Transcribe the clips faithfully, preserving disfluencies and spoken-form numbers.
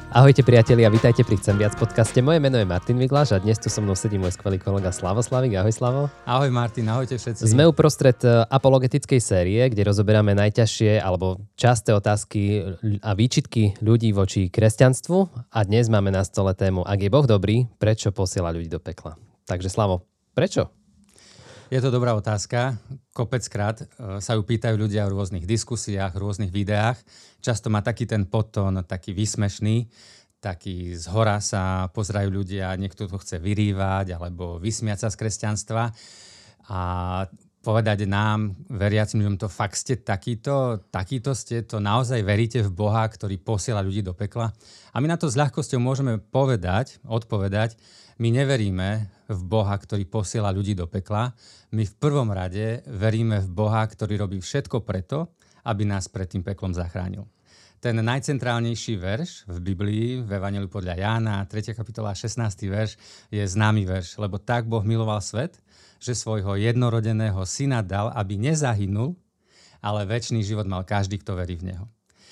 Ahojte priatelia, vítajte pri Chcem viac podcaste. Moje meno je Martin Vigláš a dnes tu so mnou sedí môj skvelý kolega Slavo Slavik. Ahoj Slavo. Ahoj Martin, ahojte všetci. Sme uprostred apologetickej série, kde rozoberáme najťažšie alebo časté otázky a výčitky ľudí voči kresťanstvu. A dnes máme na stole tému: ak je Boh dobrý, prečo posiela ľudí do pekla? Takže Slavo, prečo? Je to dobrá otázka. Kopeckrát sa ju pýtajú ľudia v rôznych diskusiách, v rôznych videách. Často má taký ten podtón, taký výsmešný, taký zhora sa pozerajú ľudia, niekto to chce vyrývať alebo vysmiať sa z kresťanstva a povedať nám, veriacim ľuďom, to fakt ste takýto, takýto ste, to naozaj veríte v Boha, ktorý posiela ľudí do pekla? A my na to s ľahkosťou môžeme povedať, odpovedať, my neveríme v Boha, ktorý posiela ľudí do pekla. My v prvom rade veríme v Boha, ktorý robí všetko preto, aby nás pred tým peklom zachránil. Ten najcentrálnejší verš v Biblii, v Evanjeliu podľa Jána, tretia kapitola, šestnásty verš, je známy verš. Lebo tak Boh miloval svet, že svojho jednorodeného syna dal, aby nezahynul, ale večný život mal každý, kto verí v neho.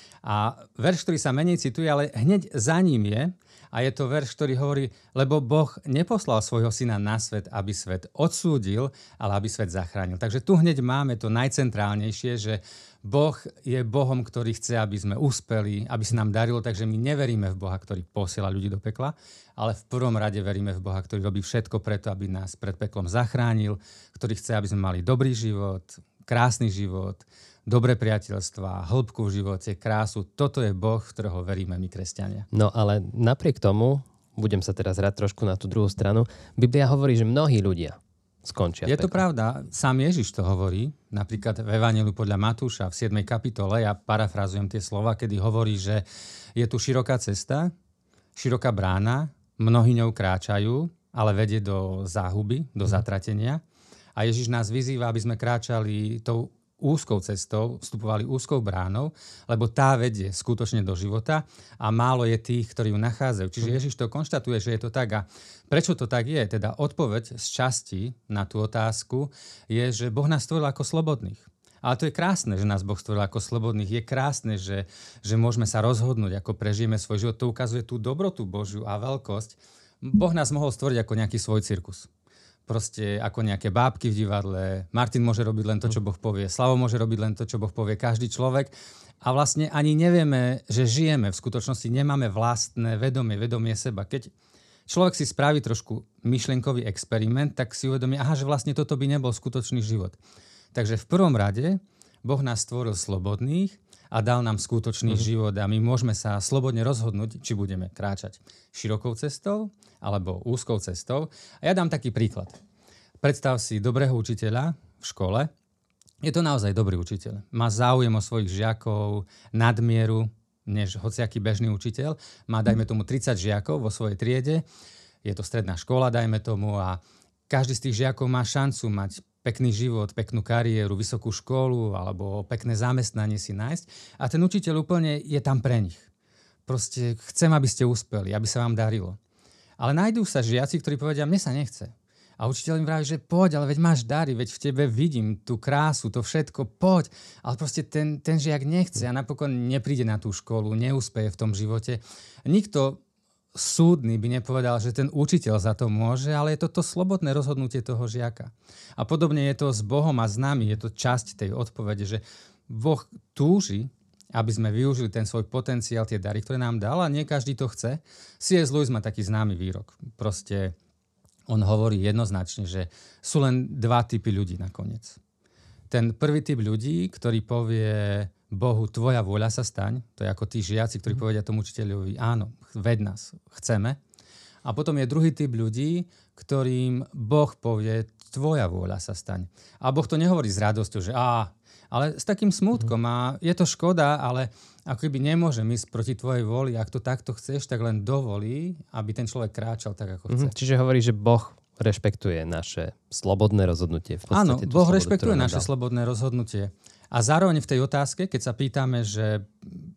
A verš, ktorý sa menej cituje, ale hneď za ním je, a je to verš, ktorý hovorí, lebo Boh neposlal svojho syna na svet, aby svet odsúdil, ale aby svet zachránil. Takže tu hneď máme to najcentrálnejšie, že Boh je Bohom, ktorý chce, aby sme uspeli, aby sa nám darilo, takže my neveríme v Boha, ktorý posiela ľudí do pekla, ale v prvom rade veríme v Boha, ktorý robí všetko preto, aby nás pred peklom zachránil, ktorý chce, aby sme mali dobrý život, krásny život, dobré priateľstvá, hĺbku v živote, krásu. Toto je Boh, v ktorého veríme my, kresťania. No ale napriek tomu, budem sa teraz hrať trošku na tú druhú stranu, Biblia hovorí, že mnohí ľudia skončia. Je to pravda. Sám Ježiš to hovorí. Napríklad v Evanjeliu podľa Matúša v siedmej kapitole, ja parafrazujem tie slova, kedy hovorí, že je tu široká cesta, široká brána, mnohí ňou kráčajú, ale vedie do záhuby, do zatratenia. A Ježiš nás vyzýva, aby sme kráčali tou úzkou cestou, vstupovali úzkou bránou, lebo tá vedie skutočne do života a málo je tých, ktorí ju nachádzajú. Čiže Ježiš to konštatuje, že je to tak. A prečo to tak je? Teda odpoveď z časti na tú otázku je, že Boh nás stvoril ako slobodných. Ale to je krásne, že nás Boh stvoril ako slobodných. Je krásne, že, že môžeme sa rozhodnúť, ako prežijeme svoj život. To ukazuje tú dobrotu Božiu a veľkosť. Boh nás mohol stvoriť ako nejaký svoj cirkus. Proste ako nejaké bábky v divadle. Martin môže robiť len to, čo Boh povie. Slavo môže robiť len to, čo Boh povie. Každý človek. A vlastne ani nevieme, že žijeme. V skutočnosti nemáme vlastné vedomie, vedomie seba. Keď človek si spraví trošku myšlienkový experiment, tak si uvedomí, aha, že vlastne toto by nebol skutočný život. Takže v prvom rade Boh nás stvoril slobodných a dal nám skutočný mm. život a my môžeme sa slobodne rozhodnúť, či budeme kráčať širokou cestou alebo úzkou cestou. A ja dám taký príklad. Predstav si dobrého učiteľa v škole. Je to naozaj dobrý učiteľ. Má záujem o svojich žiakov nadmieru, než hociaký bežný učiteľ. Má, dajme tomu, tridsať žiakov vo svojej triede. Je to stredná škola, dajme tomu, a každý z tých žiakov má šancu mať pekný život, peknú kariéru, vysokú školu alebo pekné zamestnanie si nájsť. A ten učiteľ úplne je tam pre nich. Proste chcem, aby ste uspeli, aby sa vám darilo. Ale nájdú sa žiaci, ktorí povedia, mne sa nechce. A učiteľ im vraví, že poď, ale veď máš dary, veď v tebe vidím tú krásu, to všetko, poď. Ale proste ten, ten žiak nechce a napokon nepríde na tú školu, neúspeje v tom živote. Nikto súdny by nepovedal, že ten učiteľ za to môže, ale je to to slobodné rozhodnutie toho žiaka. A podobne je to s Bohom a s nami, je to časť tej odpovede, že Boh túži, aby sme využili ten svoj potenciál, tie dary, ktoré nám dal, a nie každý to chce. C S. Lewis má taký známy výrok. Proste on hovorí jednoznačne, že sú len dva typy ľudí nakoniec. Ten prvý typ ľudí, ktorý povie Bohu, tvoja vôľa sa staň, to je ako tí žiaci, ktorí povedia tomu učiteľovi, áno, ved nás, chceme. A potom je druhý typ ľudí, ktorým Boh povie, tvoja vôľa sa staň. A Boh to nehovorí s radosťou, že á, ale s takým smútkom a je to škoda, ale ako keby nemôžem ísť proti tvojej vôli, ak to takto chceš, tak len dovolí, aby ten človek kráčal tak, ako chce. Mm-hmm. Čiže hovorí, že Boh rešpektuje naše slobodné rozhodnutie. V Áno, Boh slobodu, rešpektuje naše slobodné rozhodnutie. A zároveň v tej otázke, keď sa pýtame, že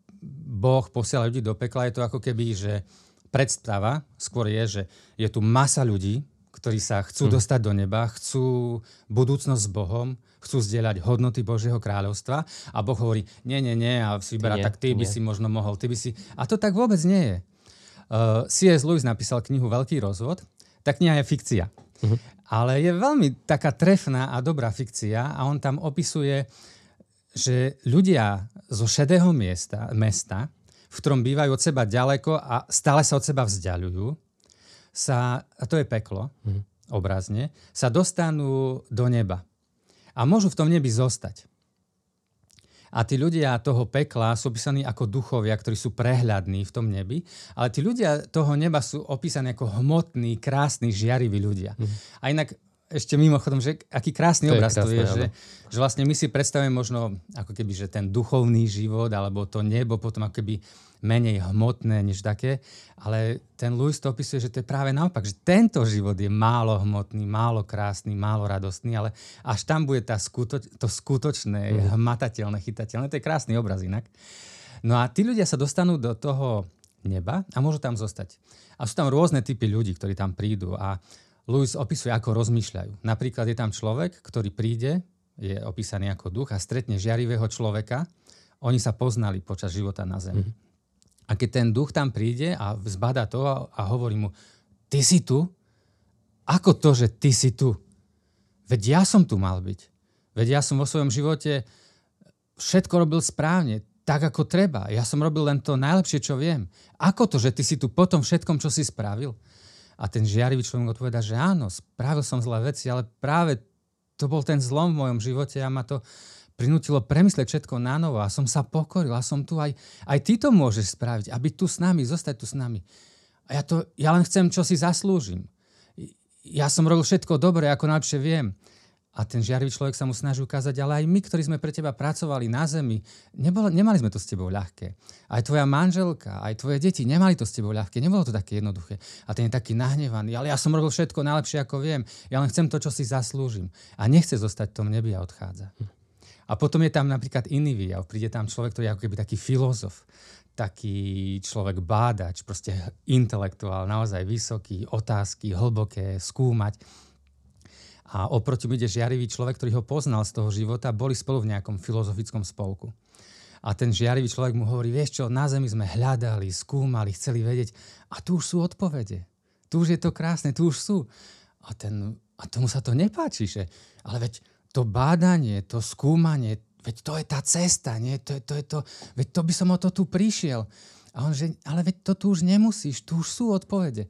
Boh posiela ľudí do pekla, je to ako keby, že predstava skôr je, že je tu masa ľudí, ktorí sa chcú hmm. dostať do neba, chcú budúcnosť s Bohom, chcú zdieľať hodnoty Božieho kráľovstva a Boh hovorí, nie, nie, nie, a si vyberá, tak ty by nie. si možno mohol, ty by si... A to tak vôbec nie je. Uh, C S. Lewis napísal knihu Veľký rozvod. Tá kniha je fikcia. Uh-huh. Ale je veľmi taká trefná a dobrá fikcia a on tam opisuje, že ľudia zo šedého miesta, mesta, v ktorom bývajú od seba ďaleko a stále sa od seba vzdialujú, sa, a to je peklo, uh-huh. obrazne, sa dostanú do neba. A môžu v tom nebi zostať. A tí ľudia toho pekla sú opísaní ako duchovia, ktorí sú prehľadní v tom nebi, ale tí ľudia toho neba sú opísaní ako hmotní, krásni, žiariví ľudia. Mm. A inak ešte mimochodom, že aký krásny to obraz je krásne, to je, že, že vlastne my si predstavujeme možno ako keby, že ten duchovný život alebo to nebo potom ako keby menej hmotné než také, ale ten Lewis to opisuje, že to je práve naopak, že tento život je málo hmotný, málo krásny, málo radostný, ale až tam bude tá skutoč, to skutočné, mm. hmatateľné, chytateľné. To je krásny obraz inak. No a tí ľudia sa dostanú do toho neba a môžu tam zostať. A sú tam rôzne typy ľudí, ktorí tam prídu a Lewis opisuje, ako rozmýšľajú. Napríklad je tam človek, ktorý príde, je opísaný ako duch a stretne žiarivého človeka. Oni sa poznali počas života na zemi. Mm. A keď ten duch tam príde a zbadá to a, a hovorí mu, ty si tu? Ako to, že ty si tu? Veď ja som tu mal byť. Veď ja som vo svojom živote všetko robil správne, tak ako treba. Ja som robil len to najlepšie, čo viem. Ako to, že ty si tu po tom všetkom, čo si spravil? A ten žiarivý človek odpovedá, že áno, spravil som zlé veci, ale práve to bol ten zlom v mojom živote a ma to prinútilo premyslieť všetko na novo a som sa pokoril a som tu aj, aj ty to môžeš spraviť, aby tu s nami, zostať tu s nami. A ja, to, ja len chcem, čo si zaslúžim. Ja som robil všetko dobre, ako najlepšie viem. A ten žiarivý človek sa mu snaží ukázať, ale aj my, ktorí sme pre teba pracovali na zemi, nebolo, nemali sme to s tebou ľahké. Aj tvoja manželka, aj tvoje deti nemali to s tebou ľahké. Nebolo to také jednoduché. A ten je taký nahnevaný, ale ja som robil všetko najlepšie, ako viem. Ja len chcem to, čo si zaslúžim. A nechce zostať v tom nebi a odchádza. A potom je tam napríklad iný výjav. Príde tam človek, ktorý je ako keby taký filozof, taký človek bádač, proste intelektuál, naozaj vysoký, otázky, hlboké, skúmať. A oproti mu ide žiarivý človek, ktorý ho poznal z toho života, boli spolu v nejakom filozofickom spolku. A ten žiarivý človek mu hovorí, vieš čo, na zemi sme hľadali, skúmali, chceli vedieť a tu už sú odpovede. Tu už je to krásne, tu už sú. A, ten, a tomu sa to nepáči, že ale veď to bádanie, to skúmanie, veď to je tá cesta, nie? To je, to je to, veď to by som o to tu prišiel. A on, že, ale veď to tu už nemusíš, tu už sú odpovede.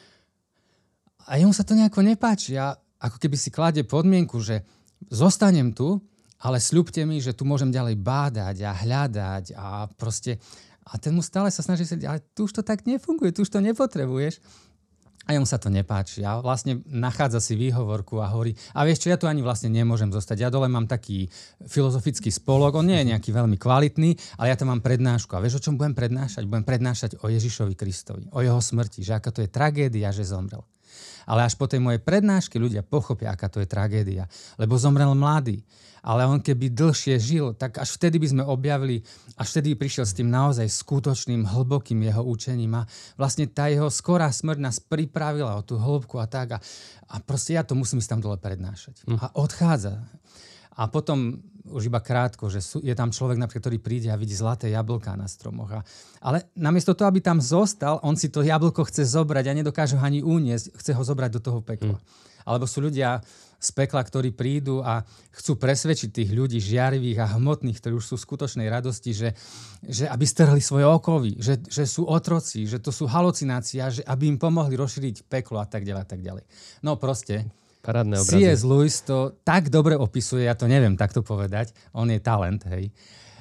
A jemu sa to nejako nepáči. A ako keby si kladie podmienku, že zostanem tu, ale sľubte mi, že tu môžem ďalej bádať a hľadať a proste... A ten mu stále sa snaží sedieť, ale tu už to tak nefunguje, tu už to nepotrebuješ. A jemu sa to nepáči a vlastne nachádza si výhovorku a hovorí, a vieš čo, ja tu ani vlastne nemôžem zostať. Ja dole mám taký filozofický spolok, on nie je nejaký veľmi kvalitný, ale ja tam mám prednášku. A vieš, o čom budem prednášať? Budem prednášať o Ježišovi Kristovi, o jeho smrti, že aká to je tragédia, že zomrel. Ale až po tej mojej prednáške ľudia pochopia, aká to je tragédia, lebo zomrel mladý. Ale on keby dlhšie žil, tak až vtedy by sme objavili, až vtedy by prišiel s tým naozaj skutočným, hlbokým jeho učením a vlastne tá jeho skorá smrť nás pripravila o tú hĺbku a tak a, a proste ja to musím ísť tam dole prednášať. Hm. A odchádza. A potom už iba krátko, že sú, je tam človek, napríklad, ktorý príde a vidí zlaté jablká na stromoch. A, ale namiesto toho, aby tam zostal, on si to jablko chce zobrať a nedokáže ho ani uniesť, chce ho zobrať do toho pekla. Hm. Alebo sú ľudia z pekla, ktorí prídu a chcú presvedčiť tých ľudí žiarivých a hmotných, ktorí už sú v skutočnej radosti, že, že aby strhli svoje okovy, že, že sú otroci, že to sú halucinácie, že aby im pomohli rozšíriť peklo a tak ďalej a tak ďalej. No proste, parádne obrazy. C S. Lewis to tak dobre opisuje, ja to neviem takto povedať, on je talent, hej.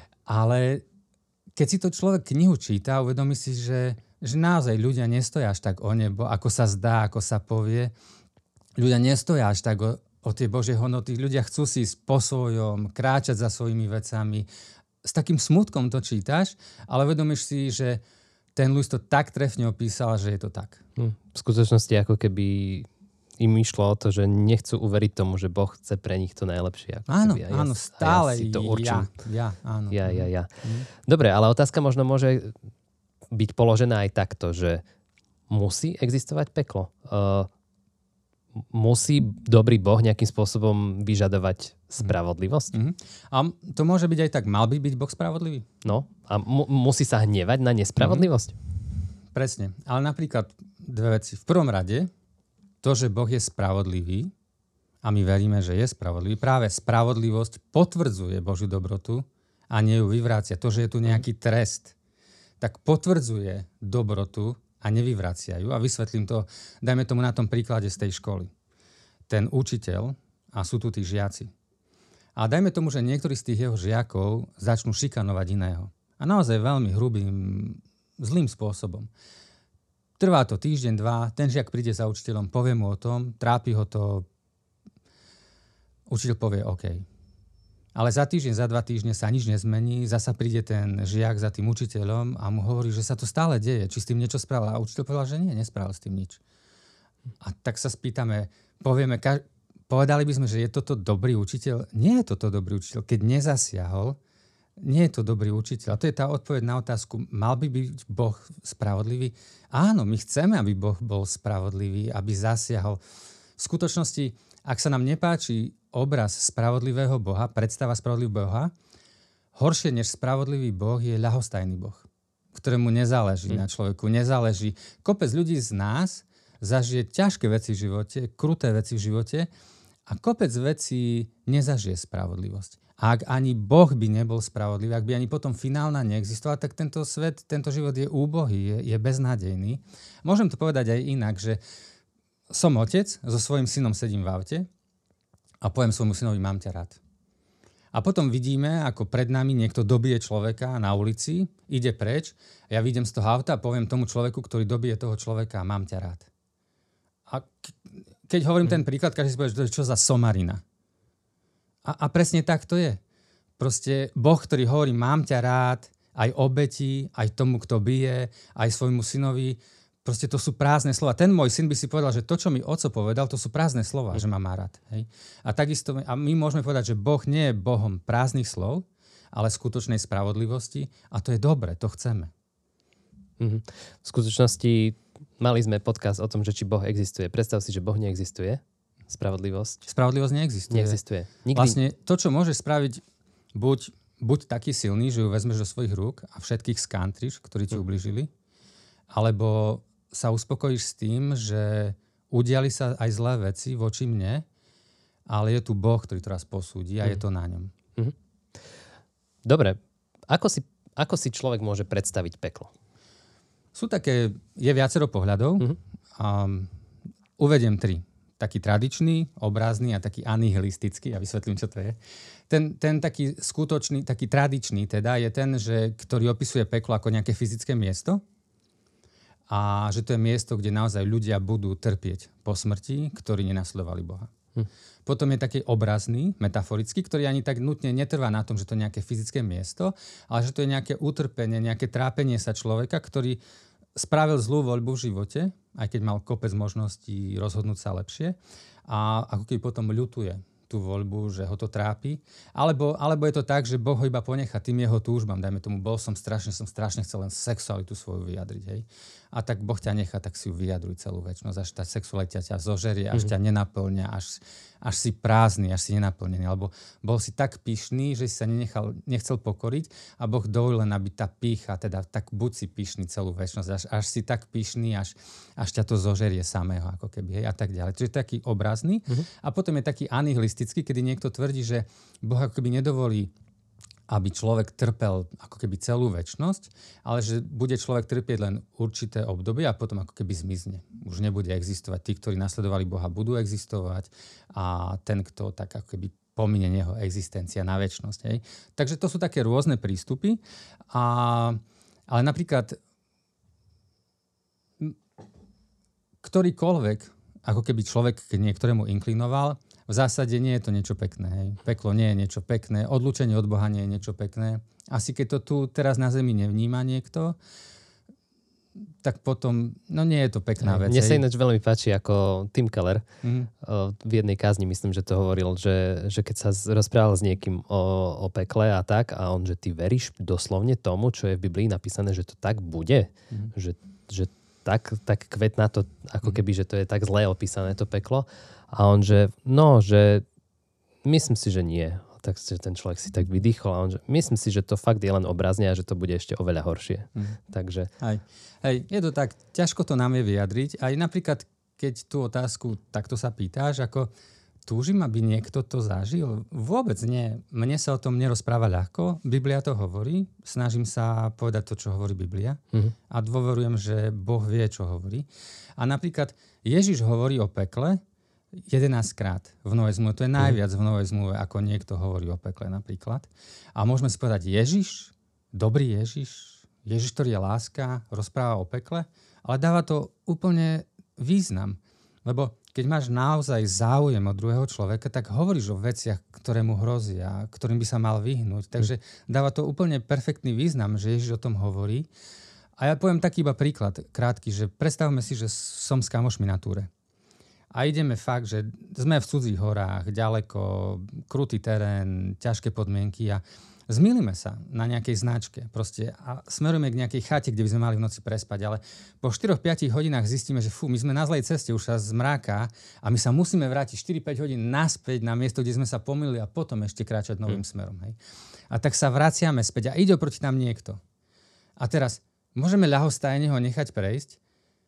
Ale keď si to človek knihu číta, uvedomí si, že, že naozaj ľudia nestoja až tak o nebo, ako sa zdá, ako sa povie. Ľudia nestoja až tak o, o tie Božie hodnoty. Ľudia chcú si ísť po svojom, kráčať za svojimi vecami. S takým smutkom to čítaš, ale vedomíš si, že ten Lewis to tak trefne opísal, že je to tak. Hm. V skutočnosti ako keby im išlo o to, že nechcú uveriť tomu, že Boh chce pre nich to najlepšie. Ako áno, ja, áno, stále ja si to určím. Ja, ja, áno. Ja, ja, ja. Hm. Dobre, ale otázka možno môže byť položená aj takto, že musí existovať peklo? Uh, musí dobrý Boh nejakým spôsobom vyžadovať spravodlivosť? Mm-hmm. A to môže byť aj tak. Mal by byť Boh spravodlivý? No. A mu- musí sa hnevať na nespravodlivosť? Mm-hmm. Presne. Ale napríklad dve veci. V prvom rade, to, že Boh je spravodlivý, a my veríme, že je spravodlivý, práve spravodlivosť potvrdzuje Božiu dobrotu a nie ju vyvrácia. To, že je tu nejaký trest, tak potvrdzuje dobrotu a nevyvracia ju. A vysvetlím to, dajme tomu na tom príklade z tej školy. Ten učiteľ, a sú tu tí žiaci. A dajme tomu, že niektorí z tých jeho žiakov začnú šikanovať iného. A naozaj veľmi hrubým, zlým spôsobom. Trvá to týždeň, dva, ten žiak príde za učiteľom, povie mu o tom, trápi ho to, učiteľ povie OK. Ale za týždeň, za dva týždne sa nič nezmení, zasa príde ten žiak za tým učiteľom a mu hovorí, že sa to stále deje, či s tým niečo spravil. A učiteľ povedal, že nie, nespravil s tým nič. A tak sa spýtame, povieme, ka- povedali by sme, že je toto dobrý učiteľ? Nie je toto dobrý učiteľ. Keď nezasiahol, nie je to dobrý učiteľ. A to je tá odpoveď na otázku, mal by byť Boh spravodlivý? Áno, my chceme, aby Boh bol spravodlivý, aby zasiahol. V skutočnosti, ak sa nám nepáči obraz spravodlivého Boha, predstava spravodlivého Boha, horšie než spravodlivý Boh je ľahostajný Boh, ktorému nezáleží mm. na človeku, nezáleží. Kopec ľudí z nás zažije ťažké veci v živote, kruté veci v živote a kopec vecí nezažije spravodlivosť. A ak ani Boh by nebol spravodlivý, ak by ani potom finálna neexistovala, tak tento svet, tento život je úbohý, je, je beznádejný. Môžem to povedať aj inak, že som otec, so svojím synom sedím v aute a poviem svojmu synovi, mám ťa rád. A potom vidíme, ako pred nami niekto dobije človeka na ulici, ide preč, ja vidím z toho auta a poviem tomu človeku, ktorý dobije toho človeka, mám ťa rád. A keď hovorím ten príklad, každý si povie, že to je čo za somarina. A, a presne tak to je. Proste Boh, ktorý hovorí, mám ťa rád, aj obeti, aj tomu, kto bije, aj svojmu synovi, proste to sú prázdne slova. Ten môj syn by si povedal, že to, čo mi oco povedal, to sú prázdne slova, mm. že ma má rád. Hej? A takisto, a my môžeme povedať, že Boh nie je Bohom prázdnych slov, ale skutočnej spravodlivosti a to je dobre, to chceme. Mm-hmm. V skutočnosti mali sme podcast o tom, že či Boh existuje. Predstav si, že Boh neexistuje. Spravodlivosť? Spravodlivosť neexistuje. Neexistuje. Nikdy... Vlastne to, čo môžeš spraviť, buď, buď taký silný, že ju vezmeš do svojich rúk a všetkých skantriš, ktorí ti ubližili, alebo sa uspokojíš s tým, že udiali sa aj zlé veci voči mne, ale je tu Boh, ktorý to raz posúdi a mm. je to na ňom. Mm-hmm. Dobre. Ako si, ako si človek môže predstaviť peklo? Sú také, je viacero pohľadov. Mm-hmm. Um, uvediem tri. Taký tradičný, obrazný a taký anihilistický. Ja vysvetlím, čo to je. Ten, ten taký skutočný, taký tradičný teda je ten, že, ktorý opisuje peklo ako nejaké fyzické miesto a že to je miesto, kde naozaj ľudia budú trpieť po smrti, ktorí nenasledovali Boha. Hm. Potom je taký obrazný, metaforický, ktorý ani tak nutne netrvá na tom, že to je nejaké fyzické miesto, ale že to je nejaké utrpenie, nejaké trápenie sa človeka, ktorý spravil zlú voľbu v živote, aj keď mal kopec možností rozhodnúť sa lepšie a ako keby potom ľutuje tú voľbu, že ho to trápi. Alebo, alebo je to tak, že Boh ho iba ponechá tým jeho túžbám. Dajme tomu, bol som strašne, som strašne chcel len sexualitu svoju vyjadriť. Hej? A tak Boh ťa nechá, tak si ju vyjadruj celú večnosť, až tá sexualita ťa zožerie, až mm-hmm. ťa nenaplňa, až, až si prázdny, až si nenaplnený. Alebo bol si tak pyšný, že si sa nenechal, nechcel pokoriť a Boh dovolil len, aby tá pýcha, teda tak buď si pyšný celú večnosť, až, až si tak pyšný, až, až ťa to zožerie samého, ako keby, hej, a tak ďalej. Čiže taký obrazný. Mm-hmm. A potom je taký anihilistický, kedy niekto tvrdí, že Boh ako keby nedovolí, aby človek trpel ako keby celú večnosť, ale že bude človek trpieť len určité obdobie a potom ako keby zmizne. Už nebude existovať. Tí, ktorí nasledovali Boha, budú existovať a ten, kto tak ako keby pomine jeho existencia na večnosť. Hej. Takže to sú také rôzne prístupy. A, ale napríklad ktorýkoľvek, ako keby človek k niektorému inklinoval, v zásade nie je to niečo pekné. Hej. Peklo nie je niečo pekné, odlúčenie od Boha nie je niečo pekné. Asi keď to tu teraz na zemi nevníma niekto, tak potom, no nie je to pekná vec. Mne sa ináč veľmi páči, ako Tim Keller mm-hmm. v jednej kázni, myslím, že to hovoril, že, že keď sa rozprával s niekým o, o pekle a tak, a on, že ty veríš doslovne tomu, čo je v Biblii napísané, že to tak bude? Mm-hmm. Že, že tak, tak kvetná to, ako keby, že to je tak zle opísané, to peklo. A on, že no, že myslím si, že nie. tak ten človek si tak vydýchol a on, že myslím si, že to fakt je len obrazne a že to bude ešte oveľa horšie. Mm. Takže... Hej. Hej, je to tak, ťažko to nám je vyjadriť. Aj napríklad, keď tú otázku takto sa pýtáš, ako túžim, aby niekto to zažil? Vôbec nie. Mne sa o tom nerozpráva ľahko. Biblia to hovorí. Snažím sa povedať to, čo hovorí Biblia. Mm. A dôverujem, že Boh vie, čo hovorí. A napríklad Ježiš hovorí o pekle jedenásťkrát v Novej zmluve. To je najviac v Novej zmluve, ako niekto hovorí o pekle napríklad. A môžeme si povedať, Ježiš, dobrý Ježiš, Ježiš, ktorý je láska, rozpráva o pekle, ale dáva to úplne význam. Lebo keď máš naozaj záujem od druhého človeka, tak hovoríš o veciach, ktoré mu hrozia, ktorým by sa mal vyhnúť. Takže dáva to úplne perfektný význam, že Ježiš o tom hovorí. A ja poviem taký iba príklad, krátky, že predstavme si, že som s kamošmi na túre. A ideme fakt, že sme v cudzích horách, ďaleko, krutý terén, ťažké podmienky a zmýlime sa na nejakej značke proste a smerujeme k nejakej chate, kde by sme mali v noci prespať, ale po štyri päť hodinách zistíme, že fú, my sme na zlej ceste, už sa zmráka a my sa musíme vrátiť štyri päť hodín naspäť na miesto, kde sme sa pomýlili a potom ešte kráčať novým hmm. smerom. Hej. A tak sa vraciame späť a ide oproti nám niekto. A teraz môžeme ľahostajne ho nechať prejsť,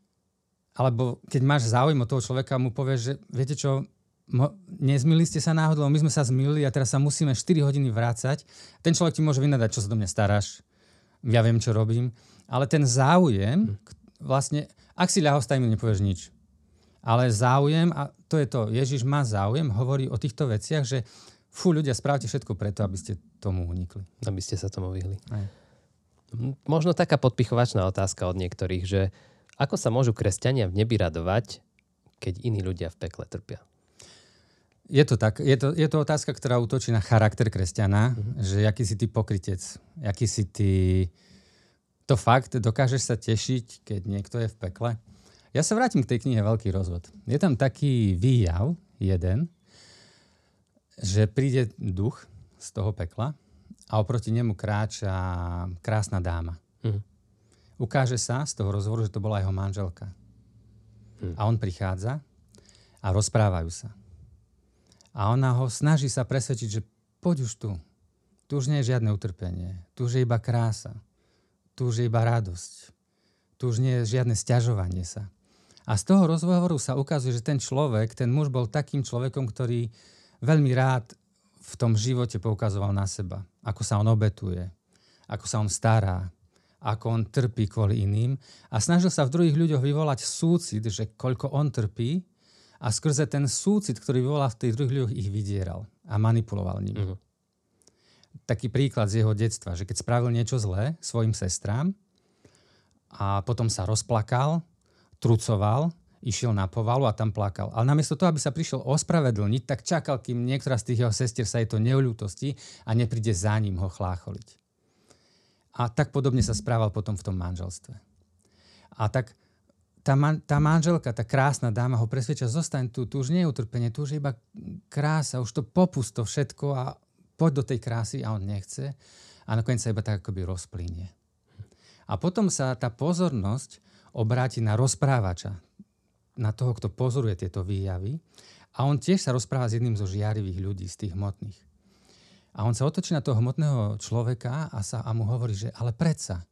alebo keď máš záujem od toho človeka, mu povieš, že viete čo, mo- nezmýlili ste sa náhodou, my sme sa zmýlili a teraz sa musíme štyri hodiny vrácať. Ten človek ti môže vynadať, čo sa do mňa staráš, ja viem, čo robím. Ale ten záujem, vlastne, ak si ľahostajný, nepovieš nič. Ale záujem, a to je to, Ježiš má záujem, hovorí o týchto veciach, že fú, ľudia, správte všetko preto, aby ste tomu unikli. Aby ste sa tomu vyhli. Aj. Možno taká podpichovačná otázka od niektorých, že ako sa môžu kresťania v nebi radovať, keď iní ľudia v pekle trpia? Je to tak. Je to, je to otázka, ktorá útočí na charakter kresťana, mm-hmm. že aký si ty pokrytec, aký si ty... To fakt, dokážeš sa tešiť, keď niekto je v pekle? Ja sa vrátim k tej knihe Veľký rozvod. Je tam taký výjav, jeden, že príde duch z toho pekla a oproti nemu kráča krásna dáma. Mm-hmm. Ukáže sa z toho rozhovoru, že to bola jeho manželka. Hmm. A on prichádza a rozprávajú sa. A ona ho snaží sa presvedčiť, že poď už tu. Tu už nie je žiadne utrpenie. Tu už je iba krása. Tu už je iba radosť. Tu už nie je žiadne sťažovanie sa. A z toho rozhovoru sa ukazuje, že ten človek, ten muž bol takým človekom, ktorý veľmi rád v tom živote poukazoval na seba. Ako sa on obetuje. Ako sa on stará. Ako on trpí kvôli iným a snažil sa v druhých ľuďoch vyvolať súcit, že koľko on trpí a skrze ten súcit, ktorý vyvolal v tých druhých ľuďoch, ich vydieral a manipuloval nimi. Uh-huh. Taký príklad z jeho detstva, že keď spravil niečo zlé svojim sestrám a potom sa rozplakal, trucoval, išiel na povalu a tam plakal. Ale namiesto toho, aby sa prišiel ospravedlniť, tak čakal, kým niektorá z tých jeho sestier sa jej to neľútosti a nepríde za ním ho chlácholiť. A tak podobne sa správal potom v tom manželstve. A tak tá, man, tá manželka, tá krásna dáma ho presvedčia, zostaň tu, tu už nie je utrpenie, tu už je iba krása, už to popust to všetko a poď do tej krásy a on nechce. A nakoniec sa iba tak akoby rozplynie. A potom sa tá pozornosť obráti na rozprávača, na toho, kto pozoruje tieto výjavy. A on tiež sa rozpráva s jedným zo žiarivých ľudí, z tých hmotných. A on sa otočí na toho hmotného človeka a, sa, a mu hovorí, že ale predsa,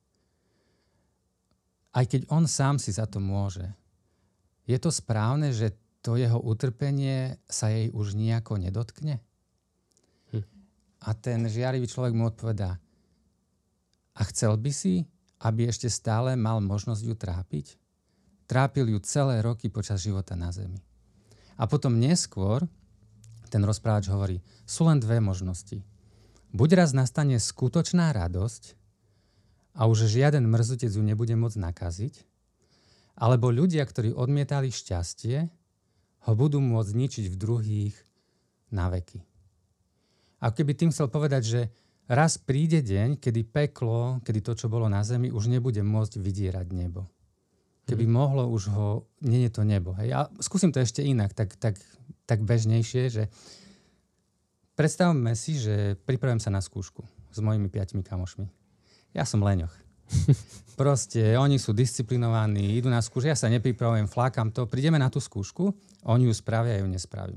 aj keď on sám si za to môže, je to správne, že to jeho utrpenie sa jej už nejako nedotkne? Hm. A ten žiarivý človek mu odpovedá, a chcel by si, aby ešte stále mal možnosť ju trápiť? Trápil ju celé roky počas života na zemi. A potom neskôr ten rozprávač hovorí, sú len dve možnosti. Buď raz nastane skutočná radosť a už žiaden mrzutec ju nebude môcť nakaziť, alebo ľudia, ktorí odmietali šťastie, ho budú môcť ničiť v druhých na veky. A keby tým chcel povedať, že raz príde deň, kedy peklo, kedy to, čo bolo na zemi, už nebude môcť vydierať nebo. Keby hmm. mohlo už ho, nie je to nebo. Hej? A skúsim to ešte inak, tak, tak, tak bežnejšie, že predstavme si, že pripravujem sa na skúšku s mojimi piatimi kamošmi. Ja som leňoch. Proste, oni sú disciplinovaní, idú na skúšku, ja sa nepripravujem, flákam to, prídeme na tú skúšku, oni ju spravia, ja ju nespravím.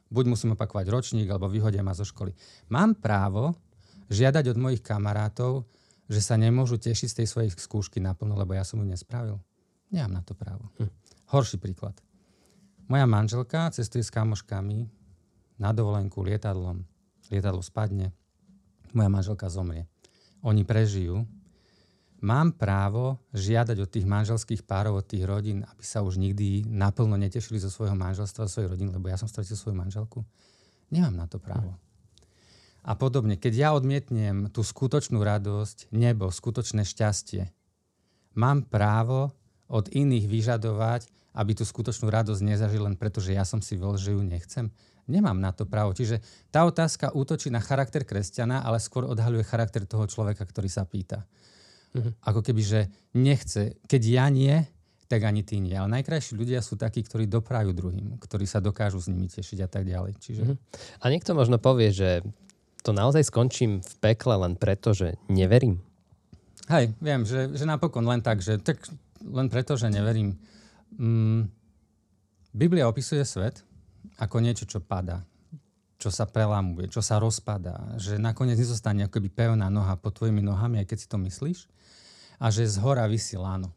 buď musím opakovať ročník, alebo vyhodia ma zo školy. Mám právo žiadať od mojich kamarátov, že sa nemôžu tešiť z tej svojej skúšky naplno, lebo ja som ju nespravil? Nemám na to právo. Hm. Horší príklad. Moja manželka cestuje s kamoškami na dovolenku lietadlom. Lietadlo spadne. Moja manželka zomrie. Oni prežijú. Mám právo žiadať od tých manželských párov, od tých rodín, aby sa už nikdy naplno netešili zo svojho manželstva, zo svojej rodiny, lebo ja som stratil svoju manželku? Nemám na to právo. A podobne, keď ja odmietnem tú skutočnú radosť, nebo, skutočné šťastie, mám právo od iných vyžadovať, aby tú skutočnú radosť nezažil len preto, že ja som si volil, že ju nechcem? Nemám na to právo. Čiže tá otázka útočí na charakter kresťana, ale skôr odhaľuje charakter toho človeka, ktorý sa pýta. Uh-huh. Ako keby, že nechce. Keď ja nie, tak ani ty nie. Ale najkrajší ľudia sú takí, ktorí doprajú druhým, ktorí sa dokážu s nimi tešiť a tak ďalej. Čiže... Uh-huh. A niekto možno povie, že to naozaj skončím v pekle len preto, že neverím. Hej, viem, že, že napokon len tak, že tak len preto, že neverím. Mm, Biblia opisuje svet ako niečo, čo padá, čo sa prelamuje, čo sa rozpadá, že nakoniec nezostane akoby pevná noha pod tvojimi nohami, aj keď si to myslíš, a že z hora visí láno.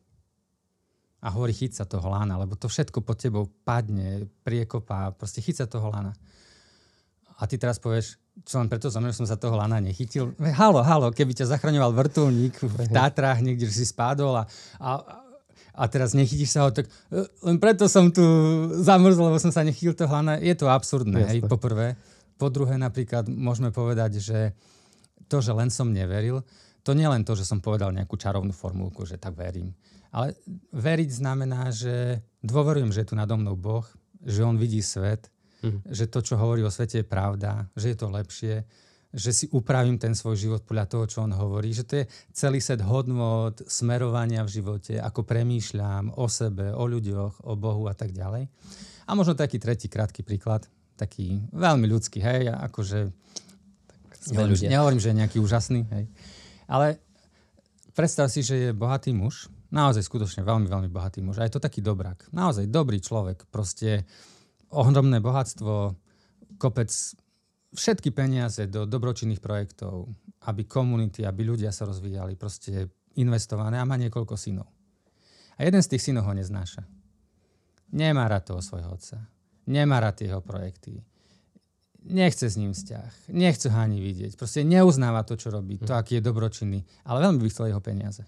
A hovorí, chyť sa toho lána, lebo to všetko pod tebou padne, priekopá, proste chyť sa toho lána. A ty teraz povieš, čo len preto znamená, že som sa toho lána nechytil? Halo, halo, keby ťa zachraňoval vrtuľník v Tatrách, niekde si spadol a, a, a teraz nechytíš sa ho, tak len preto som tu zamrzol, lebo som sa nechytil toho lána. Je to absurdné, hej, po prvé. Po druhé napríklad môžeme povedať, že to, že len som neveril, to nie len to, že som povedal nejakú čarovnú formulku, že tak verím. Ale veriť znamená, že dôverujem, že je tu nado mnou Boh, že on vidí svet, mm. že to, čo hovorí o svete, je pravda, že je to lepšie, že si upravím ten svoj život podľa toho, čo on hovorí, že to je celý set hodnôt, smerovania v živote, ako premýšľam o sebe, o ľuďoch, o Bohu a tak ďalej. A možno taký tretí krátky príklad, taký veľmi ľudský, hej, akože nehovorím, nehovorím, že je nejaký úžasný, hej. Ale predstav si, že je bohatý muž, naozaj skutočne veľmi, veľmi bohatý muž. A je to taký dobrák, naozaj dobrý človek, proste ohromné bohatstvo, kopec, všetky peniaze do dobročinných projektov, aby komunity, aby ľudia sa rozvíjali, proste investované a má niekoľko synov. A jeden z tých synov ho neznáša. Nemá rád toho svojho otca. Nemá rád jeho projekty. Nechce s ním vzťah. Nechce ho ani vidieť. Proste neuznáva to, čo robí. To, aký je dobročinný. Ale veľmi by chcel jeho peniaze.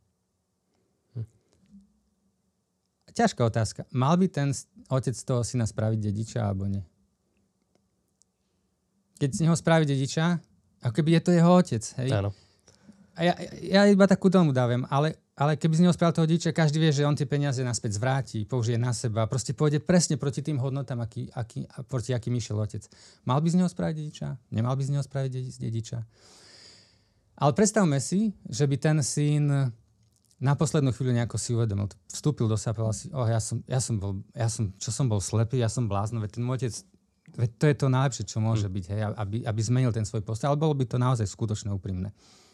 Ťažká otázka. Mal by ten otec toho syna spraviť dediča, alebo nie? Keď z neho spraví dediča, ako keby je to jeho otec. Hej? Áno. A ja, ja iba takú tomu dávam, ale, ale keby z neho spravil toho dediča, každý vie, že on tie peniaze naspäť zvráti, použije na seba, proste pôjde presne proti tým hodnotám, aký, aký, proti akým išiel otec. Mal by z neho spraviť dediča? Nemal by z neho spraviť dediča? Ale predstavme si, že by ten syn na poslednú chvíľu nejako si uvedomil, vstúpil do seba a povedal si, oh, ja som, ja som bol, ja som, čo som bol slepý, ja som blázon, veď ten môj otec, veď to je to najlepšie, čo môže byť, hej, aby, aby zmenil ten svoj postoj, ale bolo by to naozaj skutočne úprimné.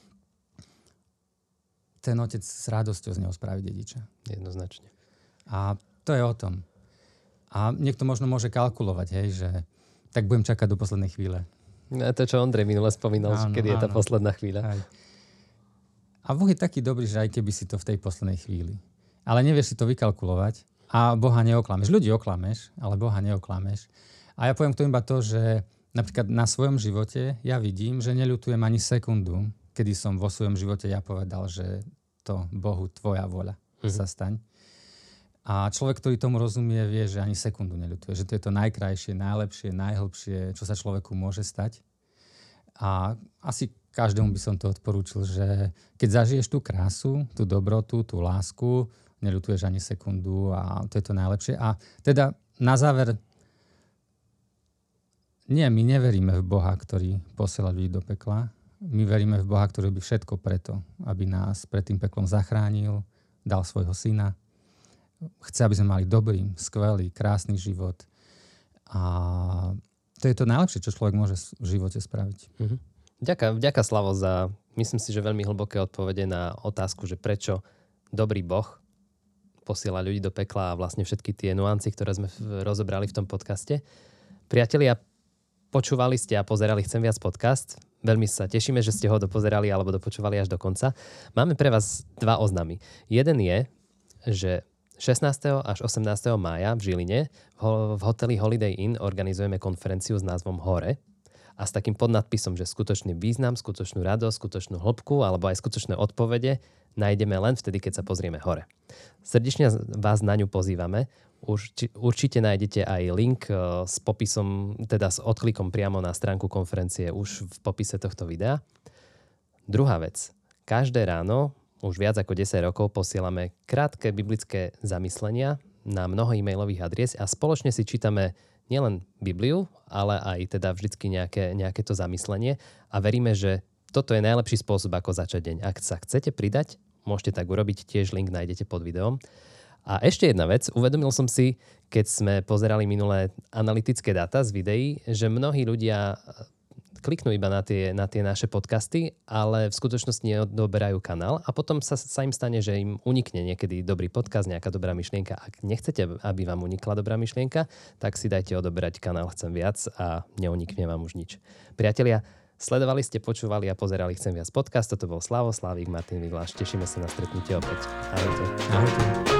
Ten otec s radosťou z neho spraví dediča. Jednoznačne. A to je o tom. A niekto možno môže kalkulovať, hej, že tak budem čakať do poslednej chvíle. No, to, čo Ondrej minule spomínal, áno, kedy áno. je tá posledná chvíľa. Aj. A Boh je taký dobrý, že aj keby si to v tej poslednej chvíli. Ale nevieš si to vykalkulovať a Boha neoklameš. Ľudí oklameš, ale Boha neoklameš. A ja poviem k tomu iba to, že napríklad na svojom živote ja vidím, že neľutujem ani sekundu, kedy som vo svojom živote ja povedal, že to Bohu tvoja voľa mm-hmm. sa staň. A človek, ktorý tomu rozumie, vie, že ani sekundu neľutuje. Že to je to najkrajšie, najlepšie, najhlbšie, čo sa človeku môže stať. A asi každému by som to odporúčil, že keď zažiješ tú krásu, tú dobrotu, tú lásku, neľutuješ ani sekundu a to je to najlepšie. A teda na záver, nie, my neveríme v Boha, ktorý posiela ľudí do pekla. My veríme v Boha, ktorý robí všetko preto, aby nás pred tým peklom zachránil, dal svojho syna. Chce, aby sme mali dobrý, skvelý, krásny život. A to je to najlepšie, čo človek môže v živote spraviť. Mhm. Ďaká, ďaká Slavo za, myslím si, že veľmi hlboké odpovede na otázku, že prečo dobrý Boh posiela ľudí do pekla a vlastne všetky tie nuancy, ktoré sme rozobrali v tom podcaste. Priatelia, počúvali ste a pozerali Chcem viac podcast. Veľmi sa tešíme, že ste ho dopozerali alebo dopočúvali až do konca. Máme pre vás dva oznamy. Jeden je, že šestnásteho až osemnásteho mája v Žiline v hoteli Holiday Inn organizujeme konferenciu s názvom Hore a s takým podnadpisom, že skutočný význam, skutočnú radosť, skutočnú hĺbku alebo aj skutočné odpovede nájdeme len vtedy, keď sa pozrieme hore. Srdečne vás na ňu pozývame. Urči, určite nájdete aj link s popisom, teda s odklikom priamo na stránku konferencie už v popise tohto videa. Druhá vec. Každé ráno, už viac ako desať rokov, posielame krátke biblické zamyslenia na mnoho e-mailových adries a spoločne si čítame nielen Bibliu, ale aj teda vždycky nejaké, nejaké to zamyslenie a veríme, že toto je najlepší spôsob, ako začať deň. Ak sa chcete pridať, môžete tak urobiť, tiež link nájdete pod videom. A ešte jedna vec, uvedomil som si, keď sme pozerali minulé analytické dáta z videí, že mnohí ľudia kliknú iba na tie, na tie naše podcasty, ale v skutočnosti neodoberajú kanál a potom sa, sa im stane, že im unikne niekedy dobrý podcast, nejaká dobrá myšlienka. Ak nechcete, aby vám unikla dobrá myšlienka, tak si dajte odoberať kanál Chcem viac a neunikne vám už nič. Priatelia, sledovali ste, počúvali a pozerali Chcem viac podcast. Toto bol Slavo Slávik, Martin Vigláš. Tešíme sa na stretnutie opäť. Ahojte. Ahojte.